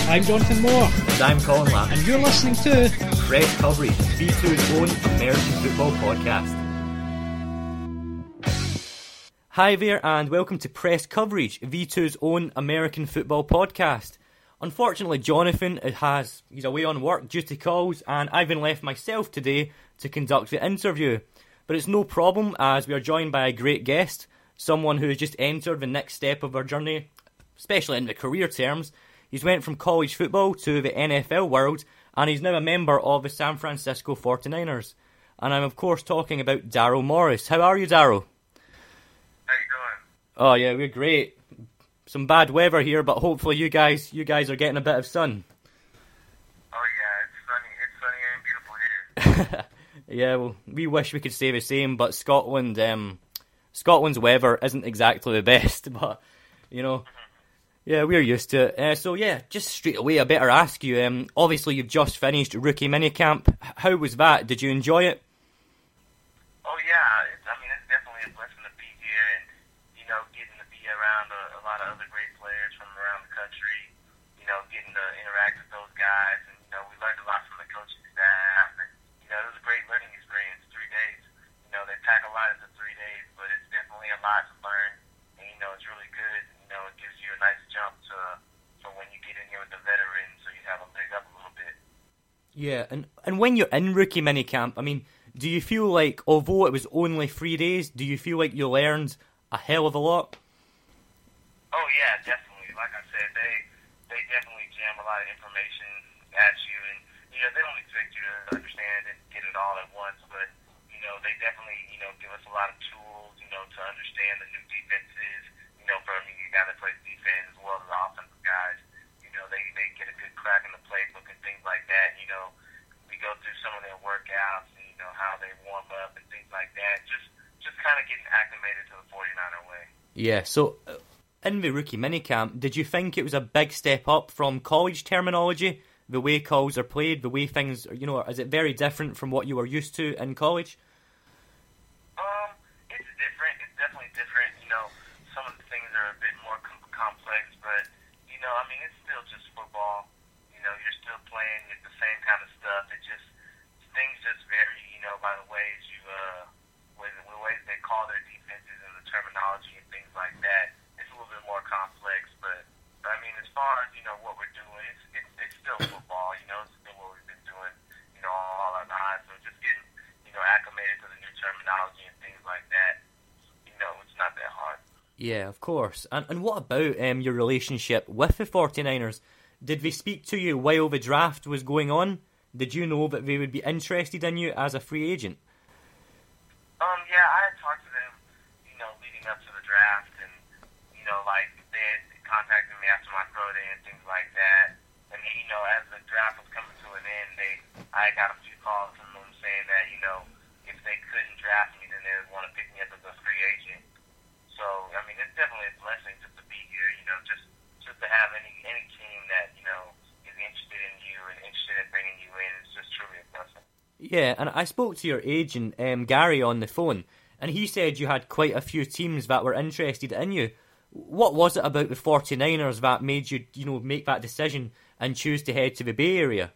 I'm Jonathan Moore. And I'm Colin Lamb. And you're listening to Press Coverage, V2's own American football podcast. Hi there, and welcome to Press Coverage, V2's own American football podcast. Unfortunately, Jonathan he's away on work due to calls, and I've been left myself today to conduct the interview. But it's no problem, as we are joined by a great guest, someone who has just entered the next step of our journey, especially in the career terms. He's went from college football to the NFL world, and he's now a member of the San Francisco 49ers. And I'm of course talking about Daryl Morris. How are you, Daryl? How you doing? Oh yeah, we're great. Some bad weather here, but hopefully you guys are getting a bit of sun. Oh yeah, it's sunny and beautiful here. Yeah, well, we wish we could say the same, but Scotland's weather isn't exactly the best, but you know. Yeah, we're used to it. So yeah, just straight away I better ask you, obviously you've just finished rookie minicamp. How was that? Did you enjoy it? Oh yeah, it's definitely a blessing to be here and, getting to be around a lot of other great players from around the country, getting to interact with those guys, and, we learned a lot from the coaching staff, and, it was a great learning experience, 3 days. They pack a lot into 3 days, but it's definitely a lot to learn, and, it's really good. It gives you a nice jump to when you get in here with the veterans, so you have a leg up a little bit. Yeah, and when you're in rookie minicamp, do you feel like, although it was only 3 days, do you feel like you learned a hell of a lot? Oh yeah, definitely. Like I said, they definitely jam a lot of information at you, and they don't expect you to understand and get it all at once, but they definitely give us a lot of tools, to understand the new defenses. From you guys that play defense as well as the offensive guys, they get a good crack in the playbook and things like that. We go through some of their workouts and how they warm up and things like that. Just kind of getting acclimated to the 49er way. Yeah. So, in the rookie minicamp, did you think it was a big step up from college terminology? The way calls are played, the way things, is it very different from what you were used to in college? It's different. It's definitely different. Some of the things are a bit more complex, but it's still just football. You're still playing with the same kind of stuff. Things just vary, by the ways the ways they call their defenses and the terminology and things like that. It's a little bit more complex, but as far as what we're doing, it's still football. It's still what we've been doing, all our lives. So just getting acclimated to the new terminology and things like that. It's not that hard. Yeah, of course. And what about your relationship with the 49ers? Did they speak to you while the draft was going on? Did you know that they would be interested in you as a free agent? Yeah, I had talked to them, leading up to the draft, and, they had contacted me after my pro day and things like that. And, as the draft was coming to an end, I got a few calls from them saying that, if they couldn't draft me, then they would want to pick me up as a free agent. So, it's definitely a blessing just to be here, just to have any team that, is interested in you and interested in bringing you in. It's just truly a blessing. Yeah, and I spoke to your agent, Gary, on the phone, and he said you had quite a few teams that were interested in you. What was it about the 49ers that made you, make that decision and choose to head to the Bay Area?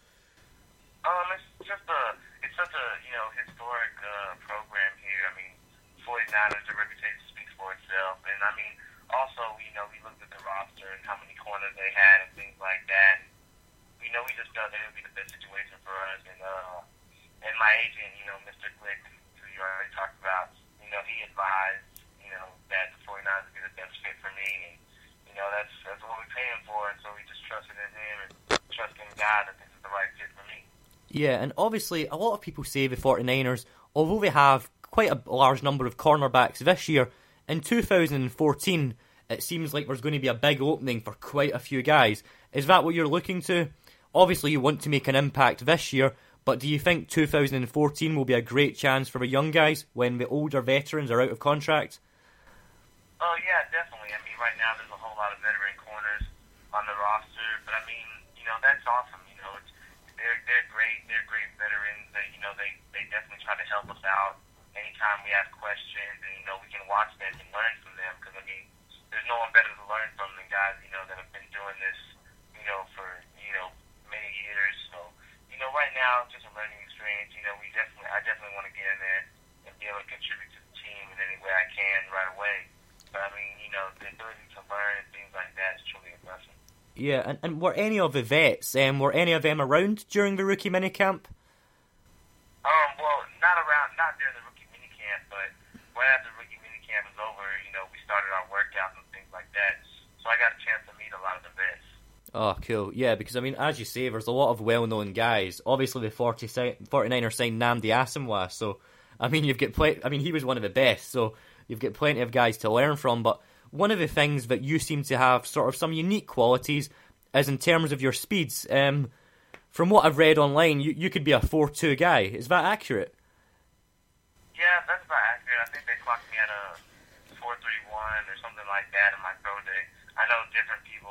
It's such a, historic program here. 49ers, the reputation speaks for itself. And, also, we looked at the roster and how many corners they had and things like that. We just felt that it would be the best situation for us. And my agent, Mr. Glick, who you already talked about, he advised, that the 49ers would be the best fit for me. And, that's what we're paying for. And so we just trusted in him and trusted in God that this is the right fit for me. Yeah, and obviously a lot of people say the 49ers, although they have quite a large number of cornerbacks this year, in 2014 it seems like there's going to be a big opening for quite a few guys. Is that what you're looking to? Obviously you want to make an impact this year, but do you think 2014 will be a great chance for the young guys when the older veterans are out of contract? Oh yeah, definitely. Right now there's a whole lot of veteran corners on the roster, but that's awesome. They're great. They're great veterans. They definitely try to help us out anytime we ask questions, and we can watch them and learn from them. Because there's no one better to learn from than guys that have been doing this, for ability to learn and things like that is truly impressive. Yeah, and were any of the vets, were any of them around during the rookie minicamp? Well, not during the rookie minicamp, but right after the rookie minicamp was over, we started our workouts and things like that. So I got a chance to meet a lot of the vets. Oh, cool. Yeah, because, I mean, as you say, there's a lot of well-known guys. Obviously, the 49ers signed Nnamdi Asomugha, so, I mean, he was one of the best, so you've got plenty of guys to learn from, but one of the things that you seem to have sort of some unique qualities is in terms of your speeds. From what I've read online, you could be a 4.2 guy. Is that accurate? Yeah, that's about accurate. I think they clocked me at a 4.31 or something like that in my pro day. I know different people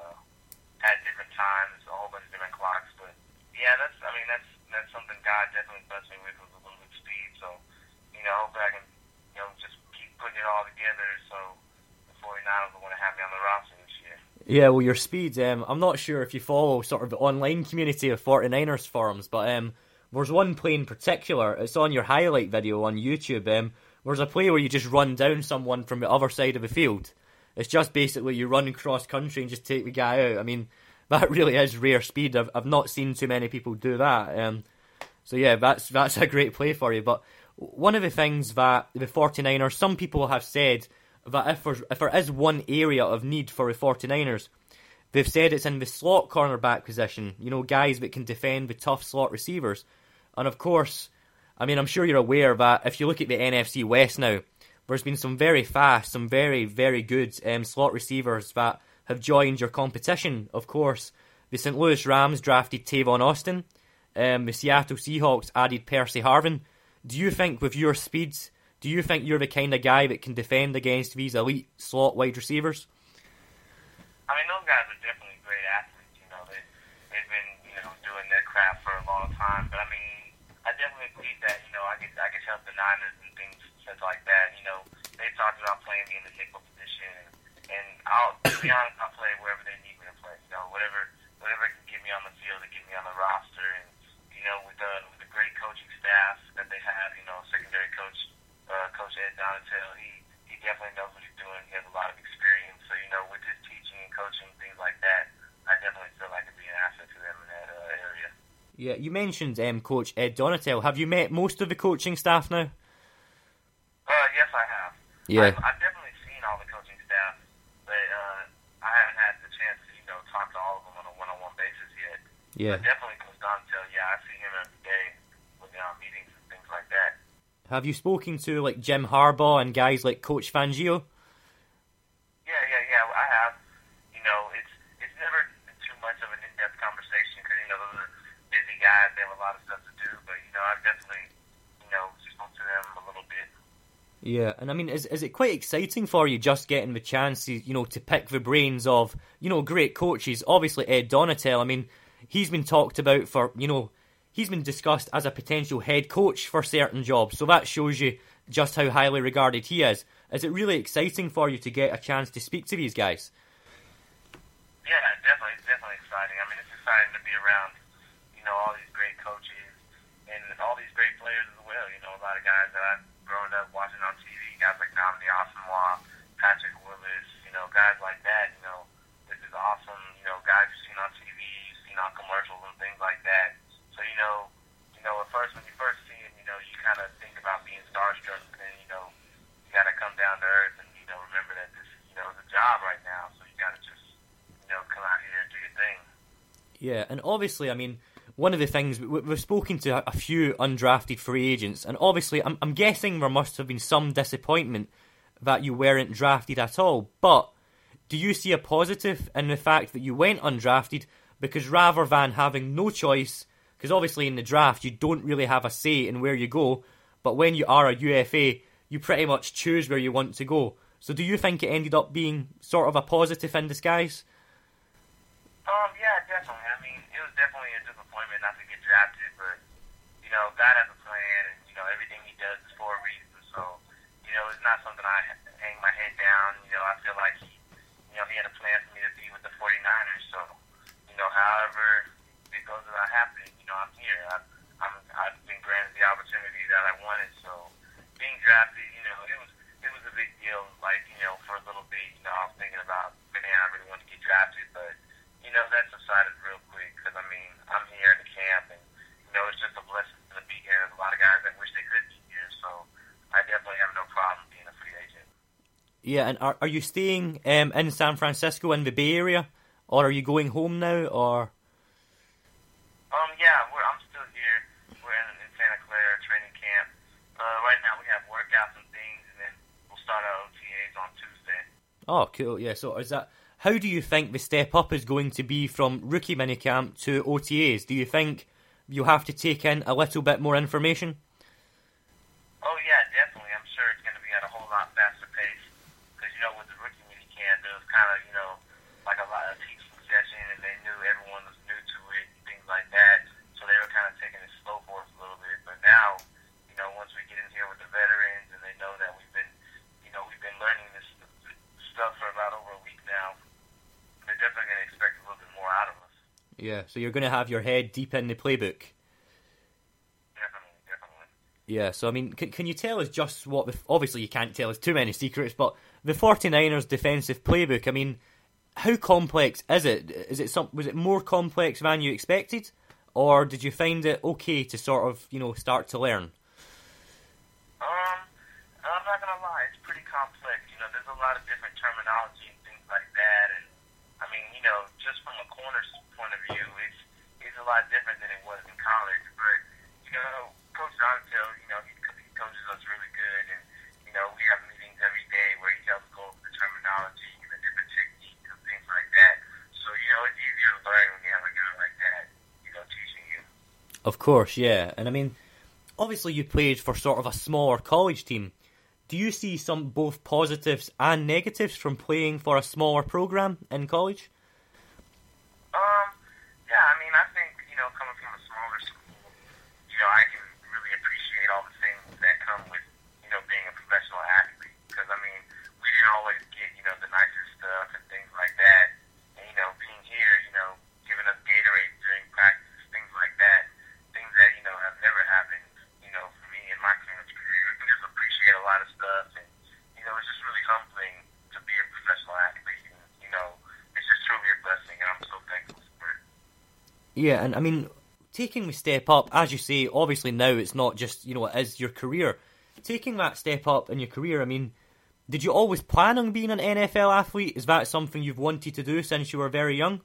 at different times, a whole bunch of different clocks, but yeah, that's something God definitely blessed me with a little bit of speed. So, hopefully I can, just keep putting it all together. So the 49ers will want to have me on the roster this year. Yeah, well, your speed, I'm not sure if you follow sort of the online community of 49ers forums, but there's one play in particular, it's on your highlight video on YouTube, there's a play where you just run down someone from the other side of the field. It's just basically you run cross country and just take the guy out. I mean, that really is rare speed. I've not seen too many people do that. So yeah, that's a great play for you. But one of the things that the 49ers, some people have said that if there is one area of need for the 49ers, they've said it's in the slot cornerback position, guys that can defend the tough slot receivers. And of course, I mean, I'm sure you're aware that if you look at the NFC West now, there's been some very fast, some very, very good slot receivers that have joined your competition. Of course, the St. Louis Rams drafted Tavon Austin. The Seattle Seahawks added Percy Harvin. Do you think with your speeds, do you think you're the kind of guy that can defend against these elite slot wide receivers? I mean, those guys are definitely great athletes. They've been, doing their craft for a long time. But I mean, I definitely believe that, I could help the Niners and things such like that. They talked about playing me in the nickel position, and to be honest, I'll play wherever they need me to play. Whatever can get me on the field to get me on the roster, and with the great coaching staff that they have, secondary coach, Coach Ed Donatel, he definitely knows what he's doing. He has a lot of experience, so with his teaching and coaching, things like that, I definitely feel like I could be an asset to them in that area. Yeah, you mentioned Coach Ed Donatel. Have you met most of the coaching staff now? Yes, I have. Yeah. I've definitely seen all the coaching staff, but I haven't had the chance to, talk to all of them on a one-on-one basis yet. Yeah. But definitely Coach Donatel, I see him every day with meetings and things like that. Have you spoken to like Jim Harbaugh and guys like Coach Fangio? Yeah, I have. It's never too much of an in-depth conversation because, those are busy guys. They have a lot of stuff to do, but, I've definitely, spoke to them a little bit. Yeah, and I mean, is it quite exciting for you just getting the chance, to pick the brains of, great coaches? Obviously, Ed Donatel, I mean, he's been talked about for, he's been discussed as a potential head coach for certain jobs, so that shows you just how highly regarded he is. Is it really exciting for you to get a chance to speak to these guys? Yeah, definitely. It's definitely exciting. I mean, it's exciting to be around, all these great coaches and all these great players as well. A lot of guys that I've grown up watching on TV, guys like Nnamdi Asomugha, Patrick Willis, guys like that. This is awesome. Guys you've seen on TV, you've seen on commercials and things like that. So, at first, when you first see him, you kind of think about being starstruck, but then, you got to come down to earth and, remember that this, is a job right now. So you got to just, come out here and do your thing. Yeah, and obviously, I mean, one of the things, we've spoken to a few undrafted free agents, and obviously, I'm guessing there must have been some disappointment that you weren't drafted at all, but do you see a positive in the fact that you went undrafted, because rather than having no choice, because obviously in the draft you don't really have a say in where you go, but when you are a UFA, you pretty much choose where you want to go. So do you think it ended up being sort of a positive in disguise? Yeah, definitely. I mean, it was definitely a disappointment not to get drafted, but, God has a plan, and, everything he does is for a reason, so, it's not something I hang my head down. I feel like he had a plan for me to be with the 49ers, so, however it goes about happening, I'm here. I've been granted the opportunity that I wanted, so being drafted, it was a big deal, like, for a little bit, Yeah, and are you staying in San Francisco in the Bay Area, or are you going home now, or? Yeah, I'm still here. We're in Santa Clara training camp. Right now we have workouts and things, and then we'll start our OTAs on Tuesday. Oh, cool. Yeah. So is that? How do you think the step up is going to be from rookie minicamp to OTAs? Do you think you'll have to take in a little bit more information? Oh yeah, definitely. I'm sure it's going to be at a whole lot faster pace because with the rookie minicamp, it was kind of like a lot of teaching session, and they knew everyone was new to it and things like that. So they were kind of taking it slow for us a little bit. But now, once we get in here with the veterans and they know that we've been learning this stuff for about over a week now, they're definitely going to expect a little bit more out of us. Yeah, so you're going to have your head deep in the playbook. Definitely. Yeah, so I mean, can you tell us just what obviously you can't tell us too many secrets, but the 49ers defensive playbook, I mean, how complex is it? Was it more complex than you expected, or did you find it okay to sort of, start to learn? I'm not going to lie, it's pretty complex. There's a lot of different terminology and things like that, and I mean, just from a corner's point of view, it's a lot different than it was in college. But Coach Donatell, he coaches us really good, and we have meetings every day where he helps go over the terminology and the different techniques and things like that. So it's easier to learn when you have a guy like that, teaching you. Of course, yeah, and I mean, obviously you played for sort of a smaller college team. Do you see both positives and negatives from playing for a smaller program in college? Yeah, I mean, I think, coming from a smaller school, I can really appreciate all the things that come with, being a professional athlete. Because, I mean, we didn't always get, the nicest stuff and things like that. And, being here, giving us Gatorade during practice, things like that, things that, have never happened, for me in my college career. I can just appreciate a lot of stuff. And, it's just really humbling to be a professional athlete. And, it's just truly a blessing, and I'm so thankful for it. Yeah, and I mean, taking the step up, as you say, obviously now it's not just, it is your career. Taking that step up in your career, I mean, did you always plan on being an NFL athlete? Is that something you've wanted to do since you were very young?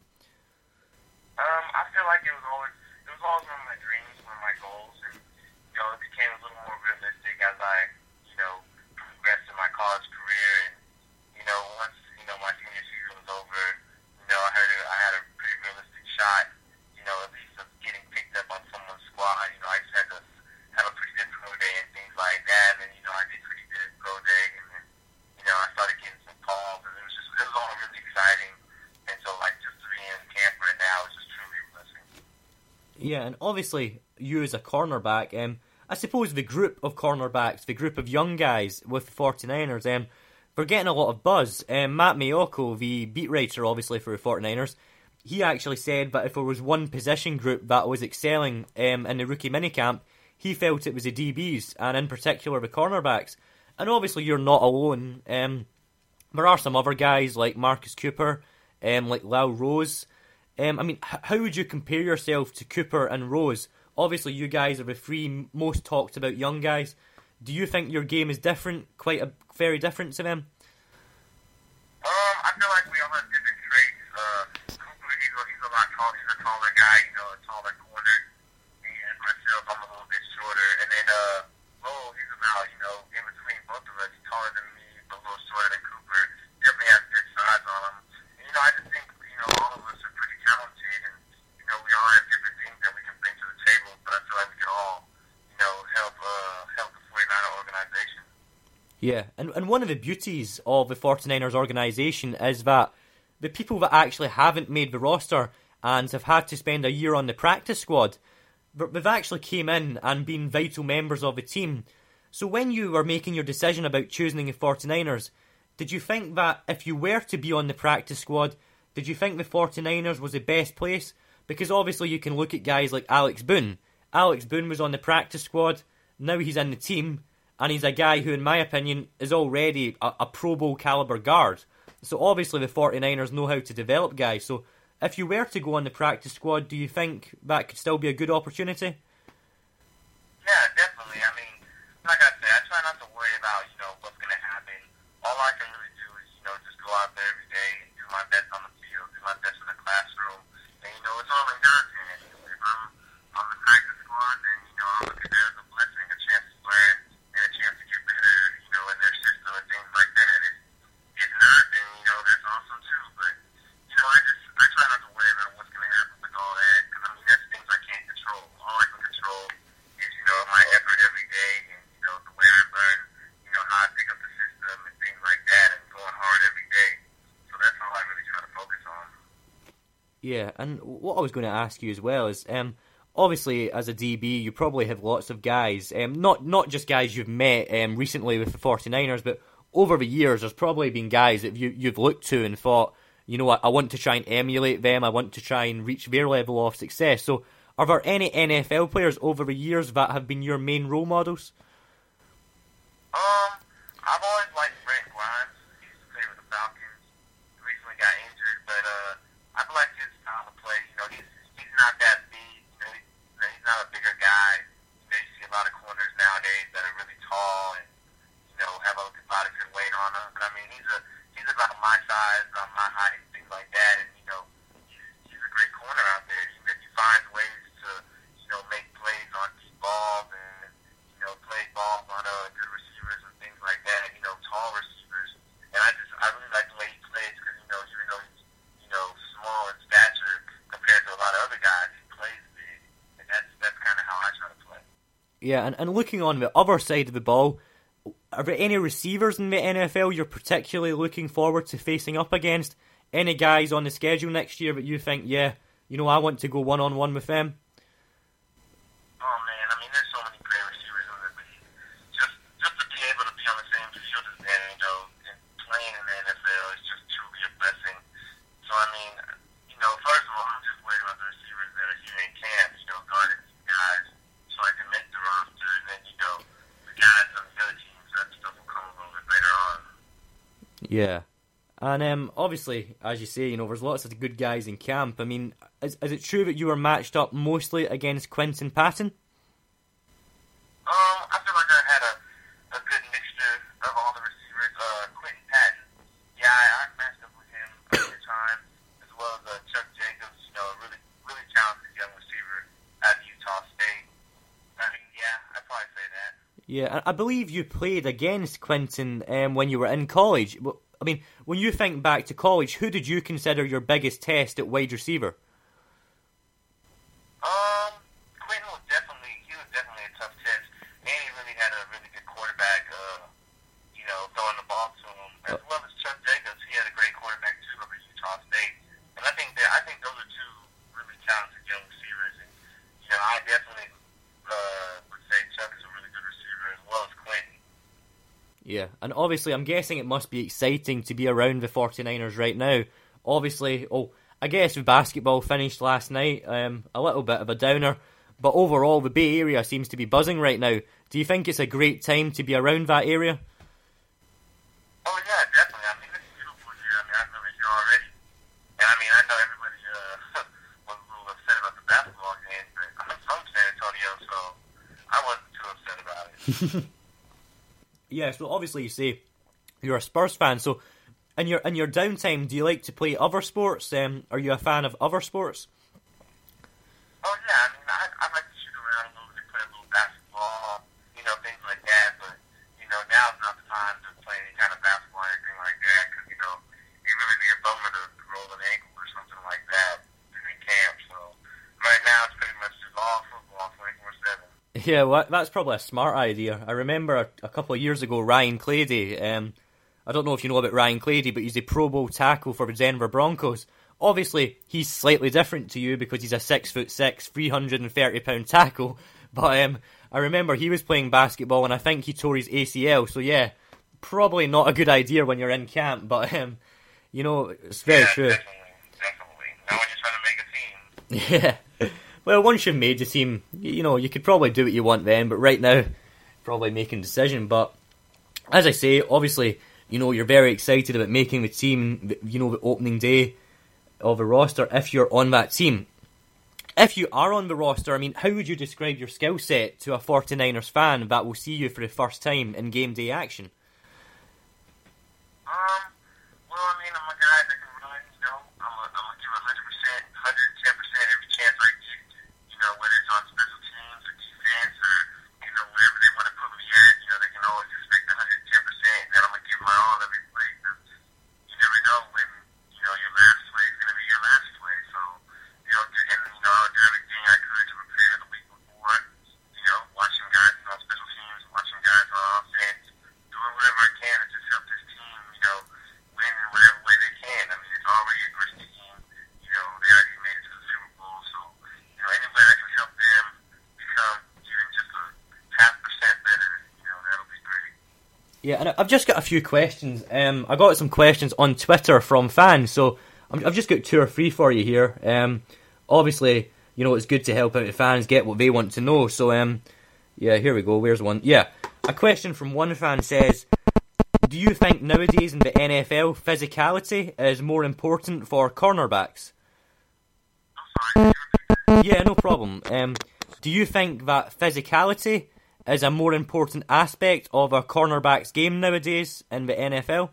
I feel like it was always one of my dreams, one of my goals, and, it became a little more realistic as I, progressed in my college career, and, once, my senior season was over, I had a pretty realistic shot, at least of getting picked up on someone's squad. I just had to have a pretty good pro day and things like that, and, I did pretty good pro day, and then, I started getting some calls, and it was all really exciting, and so, just to be in camp right now is just truly a blessing. Yeah, and obviously, you as a cornerback, I suppose the group of cornerbacks, the group of young guys with the 49ers, we're getting a lot of buzz. Matt Maiocco, the beat writer, obviously, for the 49ers, he actually said that if there was one position group that was excelling in the rookie minicamp, he felt it was the DBs, and in particular the cornerbacks. And obviously you're not alone. There are some other guys like Marcus Cooper, like Lau Rose. I mean, how would you compare yourself to Cooper and Rose? Obviously you guys are the three most talked about young guys. Do you think your game is different, very different to them? I feel like we all have different traits. Cooper, he's a lot taller. He's a taller guy, a taller corner. And myself, I'm a little bit shorter. And then Lowell, he's about, in between both of us. He's taller than me, but a little shorter than Cooper. Definitely has good size on him. And, I just think, all of us are pretty talented. And, we all have different things that we can bring to the table. But I feel like we can all, help the 49er organization. Yeah, and one of the beauties of the 49ers organisation is that the people that actually haven't made the roster and have had to spend a year on the practice squad, they've actually came in and been vital members of the team. So when you were making your decision about choosing the 49ers, did you think that if you were to be on the practice squad, did you think the 49ers was the best place? Because obviously you can look at guys like Alex Boone. Alex Boone was on the practice squad, now he's in the team, and he's a guy who, in my opinion, is already a Pro Bowl caliber guard. So obviously the 49ers know how to develop guys. So if you were to go on the practice squad, do you think that could still be a good opportunity? Yeah, definitely. I mean, like I said, I try not to worry about, what's going to happen. All I can really Yeah, and what I was going to ask you as well is, obviously as a DB, you probably have lots of guys, not just guys you've met recently with the 49ers, but over the years, there's probably been guys that you've looked to and thought, you know what, I want to try and emulate them, I want to try and reach their level of success. So, are there any NFL players over the years that have been your main role models? I've always liked Brent Grimes. He used to play with the Falcons. He recently got injured, but I like his style of play. You know, he's not that big. You know, he's not a bigger guy. You know, you see a lot of corners nowadays that are really tall and have a lot of good weight on them. But I mean, he's about my size, my height, things like that. And he's a great corner out there. He finds ways to make plays on deep balls and play balls on good receivers and things like that. Tall receivers. And I really like the way he plays because even though he's small in stature compared to a lot of other guys, he plays big, and that's kind of how I try to play. Yeah, and looking on the other side of the ball, are there any receivers in the NFL you're particularly looking forward to facing up against? Any guys on the schedule next year that you think, I want to go one-on-one with them? Oh, man, I mean, there's so many great receivers in the league. Just to be able to be on the same field as them, and playing in the NFL is just truly a blessing. So, I mean, first of all, I'm just worried about the receivers that are here in camp, guarding these guys so I can make the roster. And then, the guys on the other teams, that stuff will come a little bit later on. Yeah. And obviously, as you say, there's lots of good guys in camp. I mean, is it true that you were matched up mostly against Quinton Patton? I feel like I had a good mixture of all the receivers. Quinton Patton, I matched up with him a few times, as well as Chuck Jacobs, a really, really talented young receiver at Utah State. I mean, I'd probably say that. Yeah, I believe you played against Quinton when you were in college. I mean, when you think back to college, who did you consider your biggest test at wide receiver? Quinton was definitely a tough test. And he really had a really good quarterback, throwing the ball to him. As well as Chuck Jacobs, he had a great quarterback too over Utah State. And I think those are two really talented young receivers. And I definitely would say Chuck is a really good receiver as well as Quinton. Yeah, and obviously I'm guessing it must be exciting to be around the 49ers right now. Obviously, I guess the basketball finished last night, a little bit of a downer, but overall the Bay Area seems to be buzzing right now. Do you think it's a great time to be around that area? Oh yeah, definitely. I mean, it's beautiful here. I mean, I've been here already. And I mean, I know everybody was a little upset about the basketball game, but I'm from San Antonio, so I wasn't too upset about it. Yeah, so obviously you say you're a Spurs fan, so in your downtime, do you like to play other sports? Are you a fan of other sports? Oh yeah, I mean, I like to shoot around a little bit, play a little basketball, things like that, but, now's not the time to play any kind of basketball or anything like that, because, it really be a bummer to roll an ankle or something like that during camp, so right now it's pretty much just all football 24/7. Yeah, well, that's probably a smart idea. I remember a couple of years ago, Ryan Clady. I don't know if you know about Ryan Clady, but he's a Pro Bowl tackle for the Denver Broncos. Obviously, he's slightly different to you because he's a 6'6", 330-pound tackle. But I remember he was playing basketball, and I think he tore his ACL. So yeah, probably not a good idea when you're in camp. But it's very true. Definitely. Now when you're trying to make a team. Yeah. Well, once you've made the team, you could probably do what you want then, but right now, probably making a decision. But as I say, obviously, you're very excited about making the team, the opening day of the roster if you're on that team. If you are on the roster, I mean, how would you describe your skill set to a 49ers fan that will see you for the first time in game day action? Well, I mean, I'm a guy that can run, I'm going to give 100%, 110% every chance I get, whether it's on special teams or defense or, wherever they want to put me at, they can always expect 110%, and then I'm going to give my all every play, because you never know when, your last play is going to be your last play, so, I'll do everything I could to prepare the week before, watching guys on special teams, watching guys on offense, doing whatever I can to just help this team, win in whatever way they can. Yeah, and I've just got a few questions. I got some questions on Twitter from fans, so I've just got 2 or 3 for you here. Obviously, you know, it's good to help out the fans get what they want to know. So, yeah, here we go. Where's one? Yeah, a question from one fan says, do you think nowadays in the NFL, physicality is more important for cornerbacks? I'm sorry. Yeah, no problem. Do you think that physicality is a more important aspect of a cornerback's game nowadays in the NFL?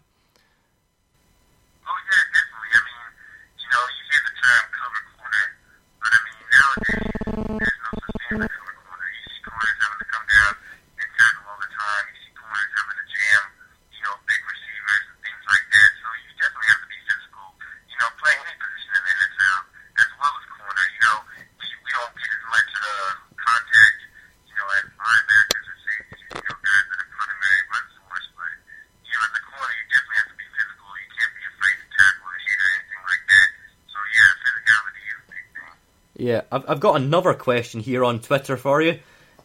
Oh yeah, definitely. I mean, you know, you hear the term cover corner, but I mean nowadays there's no such thing as a cover corner. You see corners having to come down and tackle all the time. You see corners having to jam, you know, big receivers and things like that. So you definitely have to be physical. You know, playing any position in the NFL as well as corner. You know, we don't get as much contact, you know, as linebackers or safeties. You know, guys that are primary run source, but you know, as a corner, you definitely have to be physical. You can't be afraid to tackle or hit or anything like that. So yeah, physicality is a big thing. Yeah, I've got another question here on Twitter for you.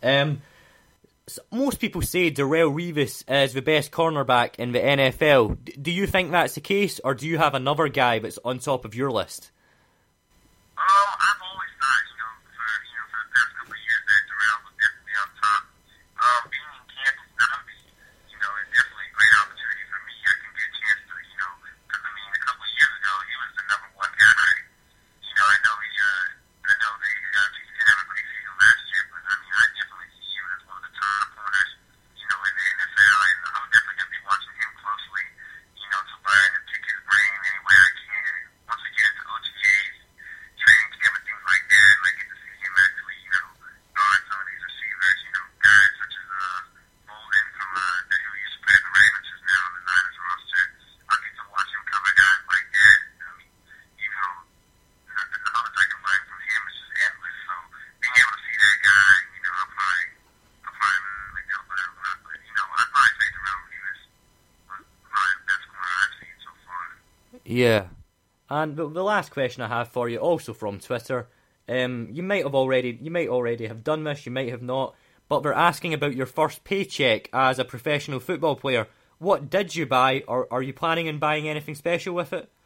Most people say Darrelle Revis is the best cornerback in the NFL. Do you think that's the case, or do you have another guy that's on top of your list? I've always thought, for the past couple of years that Darrell was definitely on top. Being in Kansas City, is definitely a great opportunity for me. I can get a chance to, because I mean, a couple of years ago, he was the number one guy. I know he didn't have a great season last year, but I mean, I definitely see him as one of the top corners, in the NFL, and I'm definitely going to be watching him closely, to learn and pick his brain any way I can. And once we get into OTAs, training camp and things like that, and I get to see him actually, guard some of these receivers, guys such as Bolden from who used to play the Ravens, who's now on the Niners roster. I get to watch him cover guys like that. I mean, the knowledge I can learn from him is just endless. So being able to see that guy, I'll probably really feel bad about. But I'd probably say Darrelle Revis was probably the best corner I've seen so far. Yeah. And the last question I have for you, also from Twitter, you might already have done this, you might have not, but they're asking about your first paycheck as a professional football player. What did you buy, or are you planning on buying anything special with it?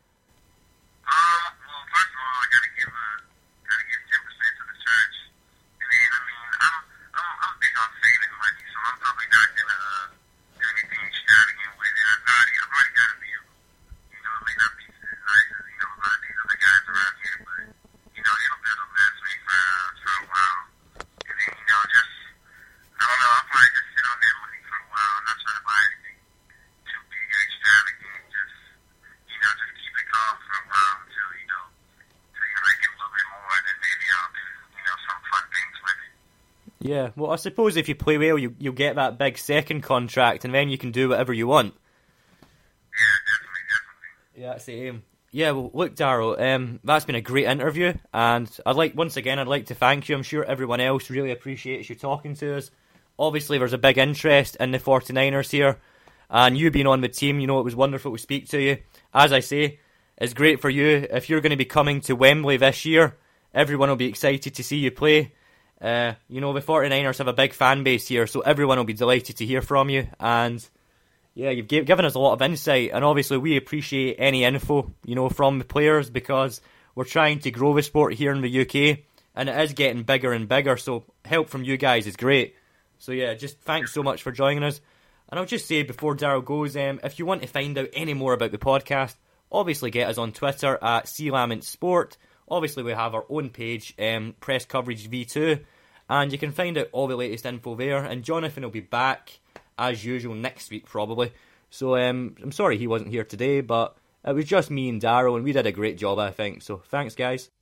Well, first of all, I gotta give 10% to the church, and then I'm big on saving money, so I'm probably not gonna do anything extravagant with it. I've already got a vehicle. It may not be as nice as a lot of these other guys around here, but it'll be able to last me for a while. And then I don't know, I'll probably just sit on that money for a while. I'm not trying to buy anything too big or extravagant. Just keep it calm for a while until I get a little bit more. Then maybe I'll do some fun things with it. Yeah, well, I suppose if you play well, you'll get that big second contract, and then you can do whatever you want. Yeah, definitely. Yeah, that's the aim. Yeah, well, look, Darryl, that's been a great interview, and I'd like to thank you. I'm sure everyone else really appreciates you talking to us. Obviously, there's a big interest in the 49ers here, and you being on the team, it was wonderful to speak to you. As I say, it's great for you. If you're going to be coming to Wembley this year, everyone will be excited to see you play. The 49ers have a big fan base here, so everyone will be delighted to hear from you, and yeah, you've given us a lot of insight, and obviously we appreciate any info, from the players, because we're trying to grow the sport here in the UK, and it is getting bigger and bigger, so help from you guys is great. So yeah, just thanks so much for joining us. And I'll just say before Darryl goes, if you want to find out any more about the podcast, obviously get us on Twitter at @CLamentSport. Obviously we have our own page, Press Coverage V2, and you can find out all the latest info there, and Jonathan will be back as usual next week probably. So I'm sorry he wasn't here today, but it was just me and Darryl, and we did a great job, I think. So thanks, guys.